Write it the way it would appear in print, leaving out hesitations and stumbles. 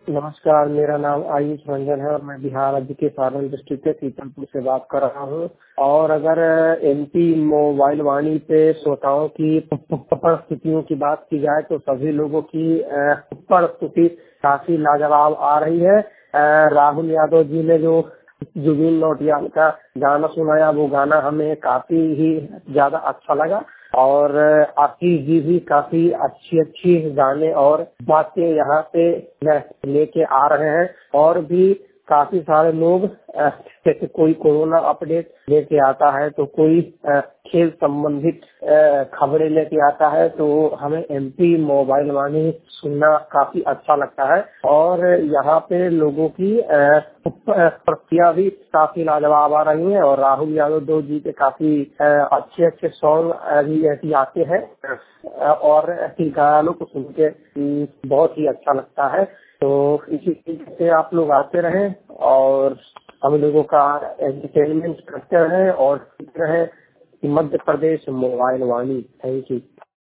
नमस्कार, मेरा नाम आयुष रंजन है और मैं बिहार राज्य के सारण डिस्ट्रिक्ट के सीतापुर से बात कर रहा हूँ। और अगर एमपी मोबाइल वाणी पे श्रोताओं की परिस्थितियों की बात की जाए तो सभी लोगों की परिस्थिति काफी लाजवाब आ रही है। राहुल यादव जी ने जो जुबिन नौटियाल का गाना सुनाया, वो गाना हमें काफी ही ज्यादा अच्छा लगा। और आशीष जी भी काफी अच्छी अच्छी गाने और बातें यहाँ पे लेके आ रहे हैं। और भी काफी सारे लोग जैसे कोई कोरोना अपडेट लेके आता है तो कोई खेल संबंधित खबरें लेके आता है, तो हमें एमपी मोबाइल वाणी सुनना काफी अच्छा लगता है। और यहाँ पे लोगों की प्रतिक्रिया भी काफी लाजवाब आ रही है। और राहुल यादव दो जी के काफी अच्छे अच्छे सॉन्ग भी ऐसे आते हैं और ऐसी गानों को सुन के बहुत ही अच्छा लगता है। तो इसी तरीके से आप लोग आते रहें और हम लोगों का एंटरटेनमेंट करते रहें और सीखते रहें। Madhya Pradesh mobile Vani. Thank you.